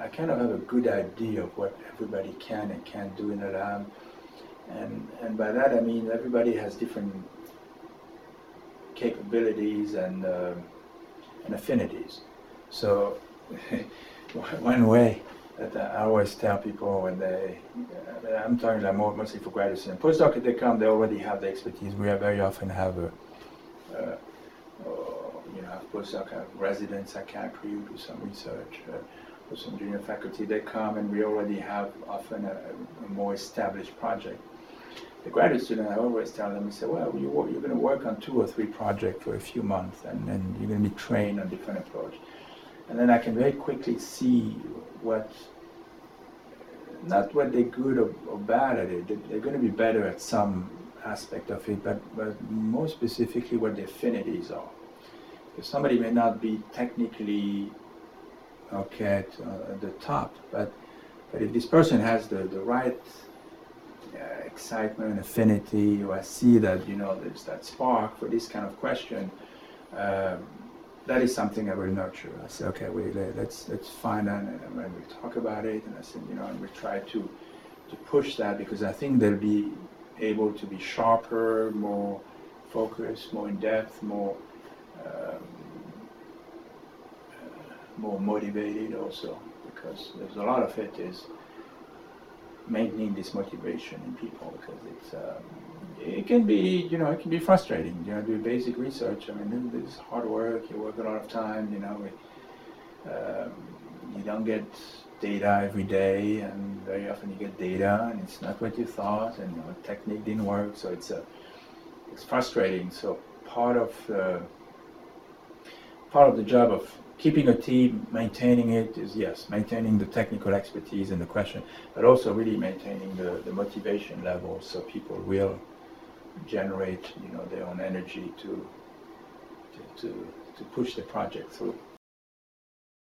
I kind of have a good idea of what everybody can and can't do in a lab. And by that I mean everybody has different capabilities and affinities. So one way that I always tell people when I'm talking like mostly for graduate students, postdoc, if they come, they already have the expertise. We very often have postdoc have residents at Capri who do some research, or some junior faculty. They come and we already have often a more established project. The graduate student, I always tell them, I say, well, you're going to work on 2 or 3 projects for a few months, and then you're going to be trained on different approach. And then I can very quickly see not what they're good or bad at it. They're going to be better at some aspect of it, but more specifically what their affinities are. Because somebody may not be technically okay at the top, but if this person has the right excitement, affinity, or I see that there's that spark for this kind of question, that is something I will nurture. I say, okay, let's find out, and we talk about it, and I said, and we try to push that, because I think they'll be able to be sharper, more focused, more in depth, more motivated also, because there's a lot of it is maintaining this motivation in people, because it can be frustrating. Do basic research. I mean, this is hard work. You work a lot of time. You don't get data every day, and very often you get data, and it's not what you thought, and technique didn't work. So it's frustrating. So part of the job of keeping a team, maintaining it, is yes, maintaining the technical expertise in the question, but also really maintaining the motivation level, so people will generate their own energy to push the project through.